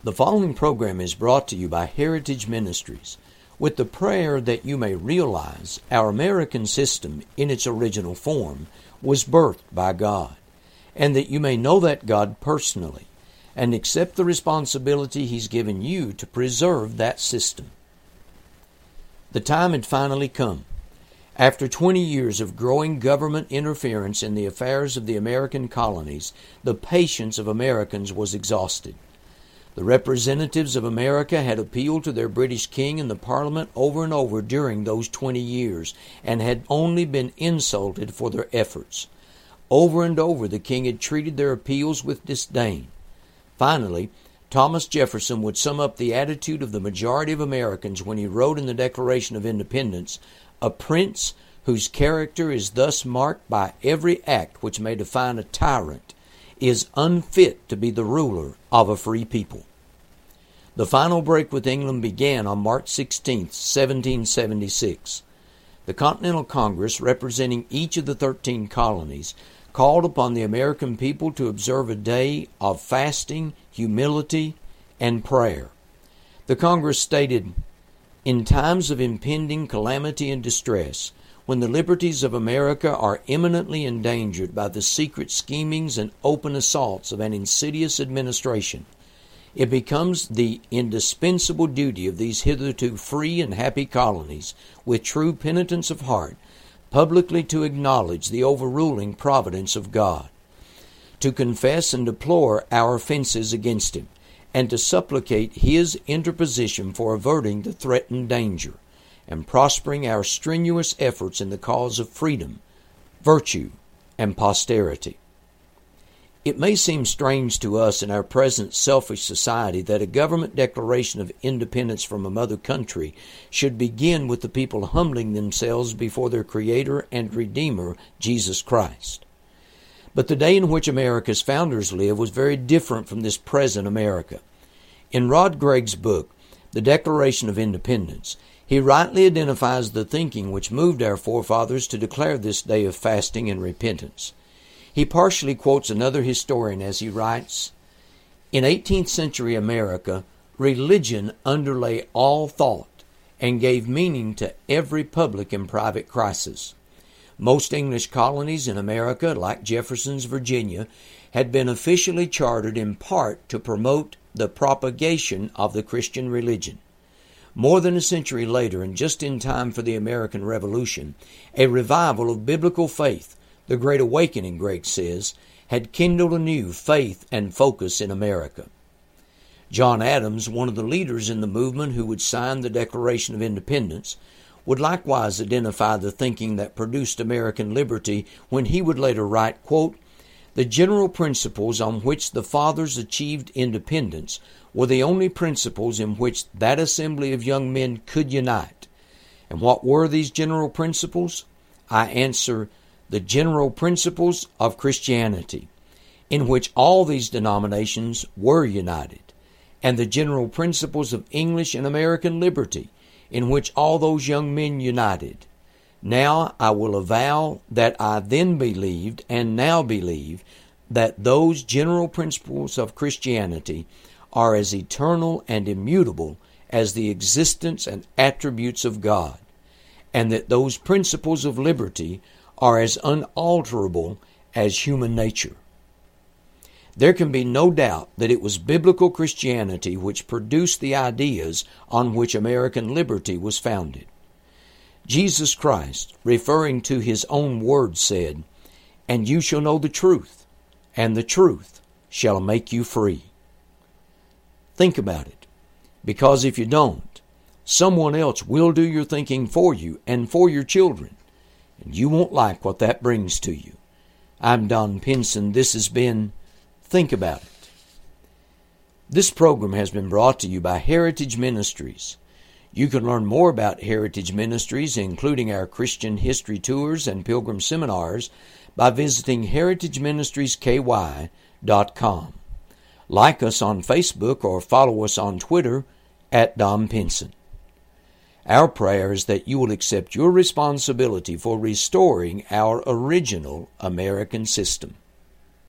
The following program is brought to you by Heritage Ministries with the prayer that you may realize our American system in its original form was birthed by God, and that you may know that God personally and accept the responsibility He's given you to preserve that system. The time had finally come. After 20 years of growing government interference in the affairs of the American colonies, the patience of Americans was exhausted. The representatives of America had appealed to their British king in the Parliament over and over during those 20 years and had only been insulted for their efforts. Over and over the king had treated their appeals with disdain. Finally, Thomas Jefferson would sum up the attitude of the majority of Americans when he wrote in the Declaration of Independence, "A prince whose character is thus marked by every act which may define a tyrant is unfit to be the ruler of a free people." The final break with England began on March 16, 1776. The Continental Congress, representing each of the 13 colonies, called upon the American people to observe a day of fasting, humility, and prayer. The Congress stated, "In times of impending calamity and distress, when the liberties of America are imminently endangered by the secret schemings and open assaults of an insidious administration, it becomes the indispensable duty of these hitherto free and happy colonies, with true penitence of heart, publicly to acknowledge the overruling providence of God, to confess and deplore our offenses against Him, and to supplicate His interposition for averting the threatened danger, and prospering our strenuous efforts in the cause of freedom, virtue, and posterity." It may seem strange to us in our present selfish society that a government declaration of independence from a mother country should begin with the people humbling themselves before their Creator and Redeemer, Jesus Christ. But the day in which America's founders lived was very different from this present America. In Rod Gregg's book, The Declaration of Independence, he rightly identifies the thinking which moved our forefathers to declare this day of fasting and repentance. He partially quotes another historian as he writes, "In 18th century America, religion underlay all thought and gave meaning to every public and private crisis. Most English colonies in America, like Jefferson's Virginia, had been officially chartered in part to promote the propagation of the Christian religion. More than a century later, and just in time for the American Revolution, a revival of biblical faith, the Great Awakening, Gregg says, had kindled anew faith and focus in America." John Adams, one of the leaders in the movement who would sign the Declaration of Independence, would likewise identify the thinking that produced American liberty when he would later write, quote, "The general principles on which the fathers achieved independence were the only principles in which that assembly of young men could unite. And what were these general principles? I answer, the general principles of Christianity, in which all these denominations were united, and the general principles of English and American liberty, in which all those young men united. Now I will avow that I then believed, and now believe, that those general principles of Christianity are as eternal and immutable as the existence and attributes of God, and that those principles of liberty are as unalterable as human nature." There can be no doubt that it was biblical Christianity which produced the ideas on which American liberty was founded. Jesus Christ, referring to His own words, said, "And you shall know the truth, and the truth shall make you free." Think about it, because if you don't, someone else will do your thinking for you and for your children, and you won't like what that brings to you. I'm Don Pinson. This has been Think About It. This program has been brought to you by Heritage Ministries. You can learn more about Heritage Ministries, including our Christian history tours and pilgrim seminars, by visiting heritageministriesky.com. Like us on Facebook or follow us on Twitter at Don Pinson. Our prayer is that you will accept your responsibility for restoring our original American system.